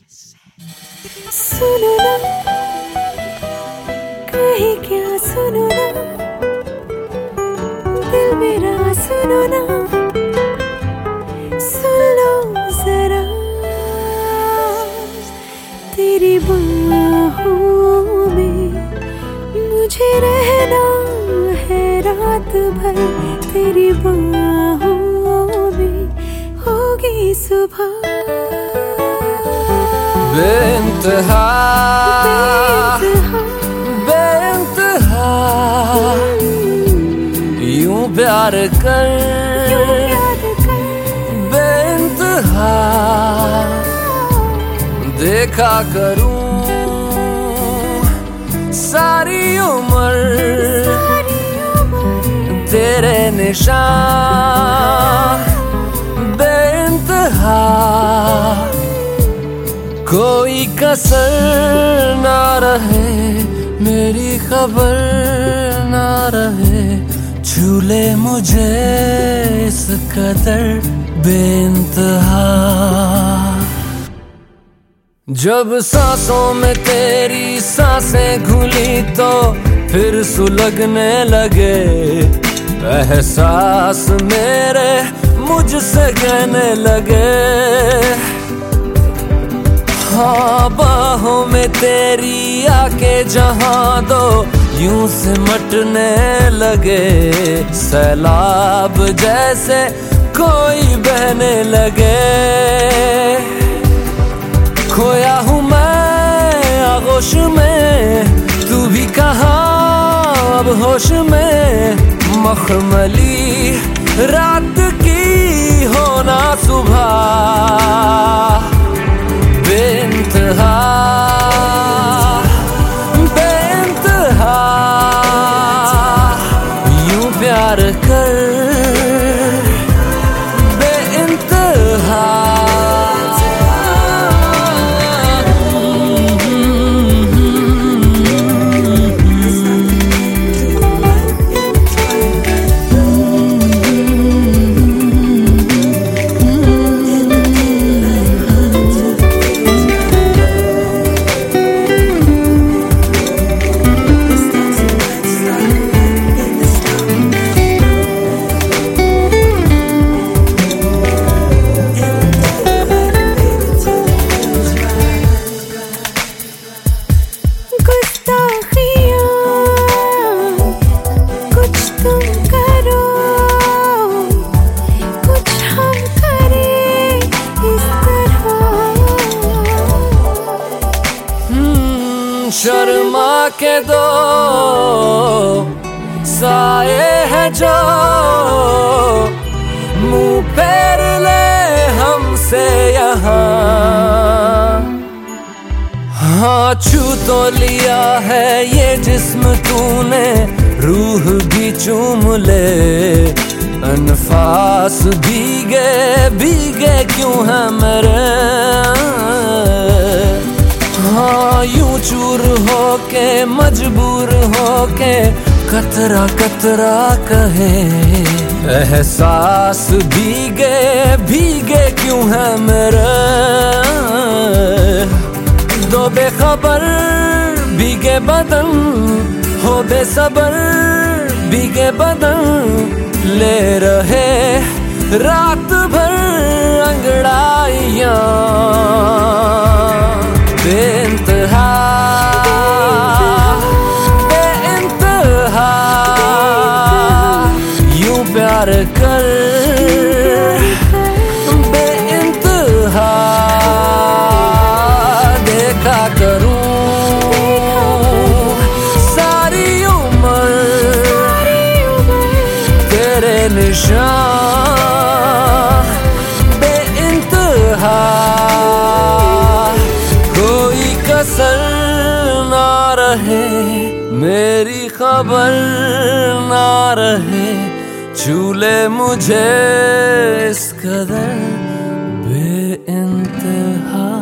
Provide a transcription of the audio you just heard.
सुनो ना, कहीं क्या सुनो ना, दिल मेरा सुनो ना, सुन लो जरा, तेरी बाहों में मुझे रहना है रात भर, तेरी बाहों में होगी सुबह। बेइंतहा बेइंतहा यूं प्यार कर बेइंतहा देखा करूं सारी उम्र तेरे निशान बेइंतहा कोई कसर ना रहे, मेरी खबर ना रहे, झूले मुझे इस कदर बेइंतहा। जब सांसों में तेरी सांसें घुली तो फिर सुलगने लगे एहसास मेरे मुझसे कहने लगे। हाँ बाहों में तेरी आके जहाँ दो यूं सिमटने लगे, सैलाब जैसे कोई बहने लगे। खोया हूँ मैं आगोश में, तू भी कहाँ अब होश में, मखमली रात की होना सुबह बेइंतहा बेइंतहा यूं प्यार कर बेइंतहा। शर्मा के दो साए है जो मुंह फेर ले हमसे यहाँ। हाँ छू तो लिया है ये जिस्म तूने, रूह भी चूम ले, अनफास भीगे भीगे क्यों है मेरे। हाँ यूं चूर होके मजबूर होके कतरा कतरा कहे, एहसास भीगे भीगे क्यों है मेरे। दो बेखबर भीगे बदन हो बेसबर भीगे बदन ले रहे रात भर अंगड़ाइयाँ बेइंतहा बेइंतहा यूं प्यार कर बेइंतहा देखा करूं सारी उम्र तेरे निशान बेइंतहा। कसर ना रहे, मेरी खबर ना रहे, झूले मुझे इस कदर बेइंतहा।